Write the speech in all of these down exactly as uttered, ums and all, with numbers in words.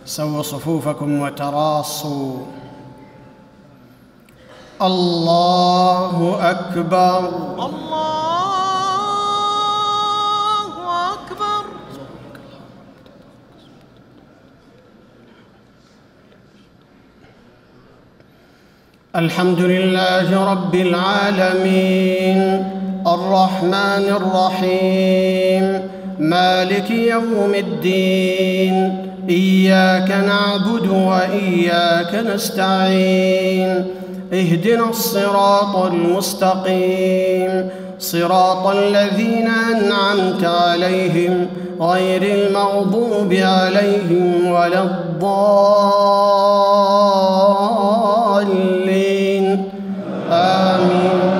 سووا صفوفكم وتراصوا. الله أكبر. الله أكبر. الحمد لله رب العالمين الرحمن الرحيم مالك يوم الدين إياك نعبد وإياك نستعين اهدنا الصراط المستقيم صراط الذين أنعمت عليهم غير المغضوب عليهم ولا الضالين آمين.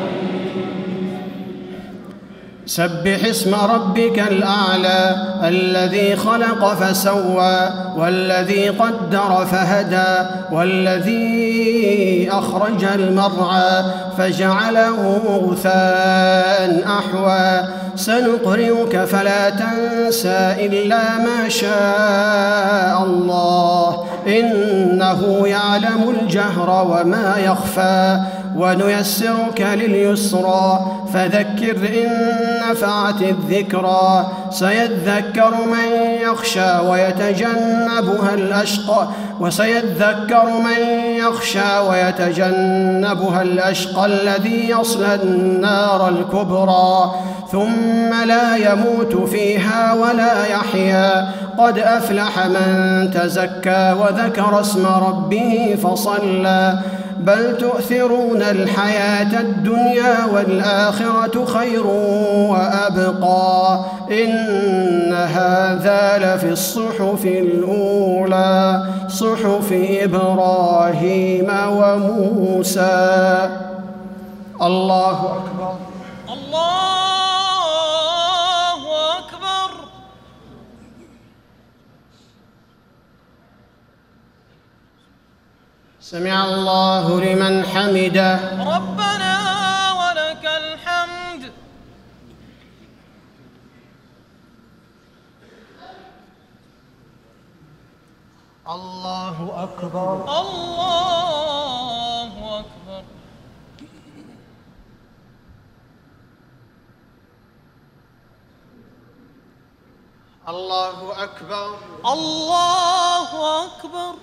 سبح اسم ربك الأعلى الذي خلق فسوى والذي قدر فهدى والذي أخرج المرعى فجعله غثاء أحوى سنقرئك فلا تنسى إلا ما شاء الله إنه يعلم الجهر وما يخفى ونيسرك لليسرى فذكر إن نفعت الذكرى سيذكر من يخشى ويتجنبها الأشقى وسيذكر من يخشى ويتجنبها الأشقى الذي يصلى النار الكبرى ثم لا يموت فيها ولا يحيا قد أفلح من تزكى وذكر اسم ربه فصلى بل تؤثرون الحياة الدنيا والآخرة خير وأبقى إن هذا لفي الصحف الأولى صحف إبراهيم وموسى. الله أكبر. الله أكبر. سمع الله لمن حمده. ربنا ولك الحمد. الله أكبر. الله أكبر. الله أكبر. الله أكبر.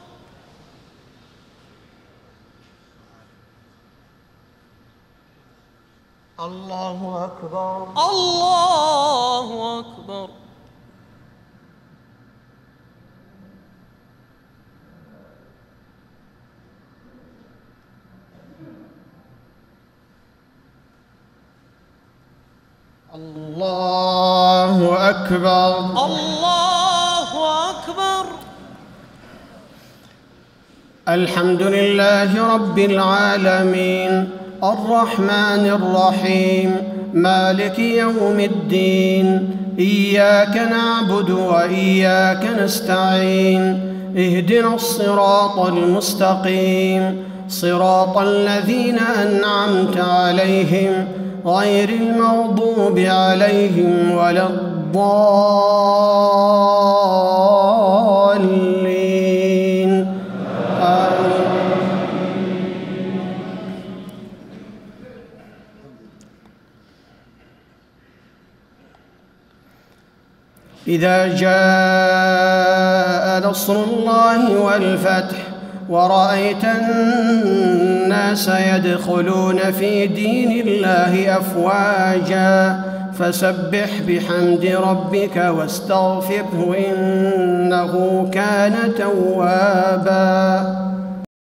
الله أكبر. الله أكبر. الله أكبر. الله أكبر. الحمد لله رب العالمين الرحمن الرحيم مالك يوم الدين إياك نعبد وإياك نستعين اهدنا الصراط المستقيم صراط الذين أنعمت عليهم غير المغضوب عليهم ولا الضالين آمين. إذا جاء نصر الله والفتح ورأيت الناس يدخلون في دين الله أفواجا فسبح بحمد ربك واستغفره إنه كان توابا.